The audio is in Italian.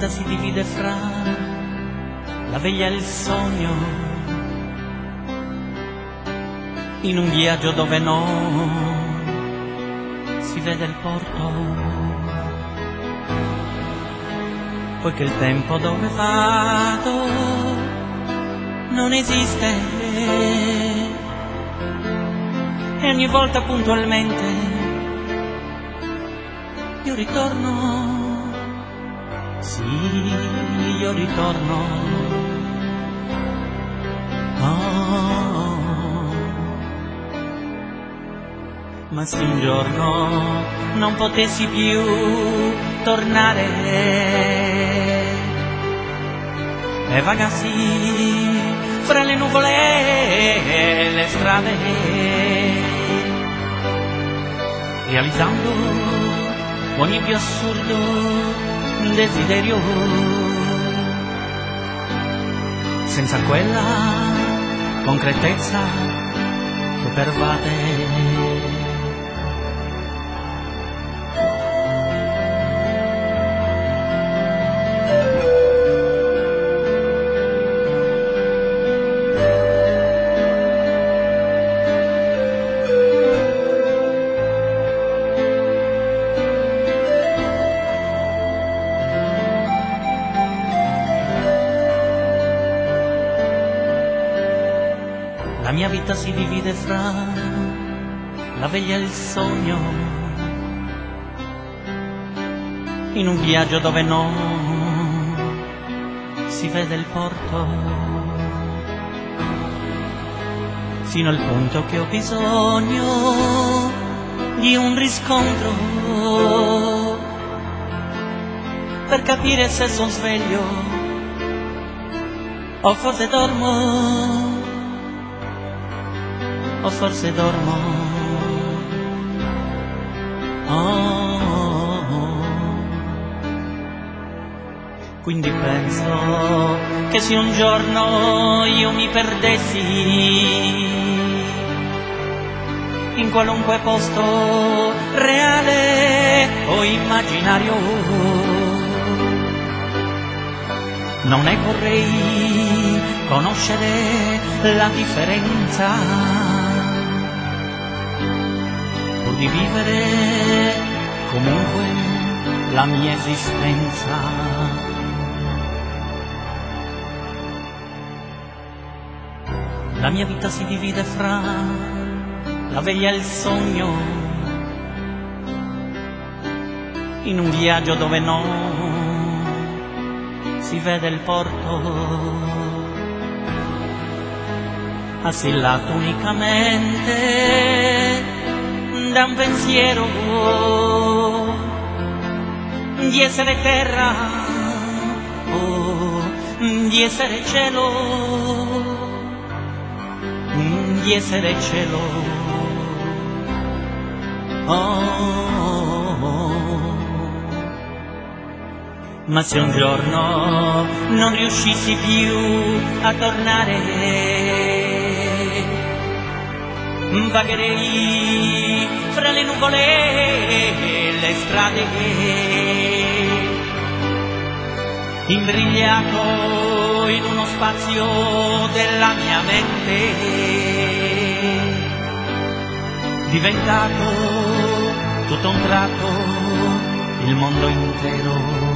vita si divide fra la veglia e il sogno, in un viaggio dove non si vede il porto, poiché il tempo dove vado non esiste e ogni volta puntualmente io ritorno, sì, io ritorno. Oh. Ma se un giorno non potessi più tornare e vagassi fra le nuvole e le strade, realizzando ogni più assurdo desiderio, senza quella concretezza che pervade. La mia vita si divide fra la veglia e il sogno, in un viaggio dove non si vede il porto, fino al punto che ho bisogno di un riscontro per capire se son sveglio o forse dormo, o forse dormo. Oh. Quindi penso che se un giorno io mi perdessi in qualunque posto reale o immaginario, non ne vorrei conoscere la differenza, di vivere comunque la mia esistenza. La mia vita si divide fra la veglia e il sogno, in un viaggio dove non si vede il porto, assillato unicamente da un pensiero di essere terra o di essere cielo, di essere cielo. Oh. Ma se un giorno non riuscissi più a tornare, vagherei fra le nuvole e le strade, imbrigliato in uno spazio della mia mente, diventato tutto un tratto il mondo intero.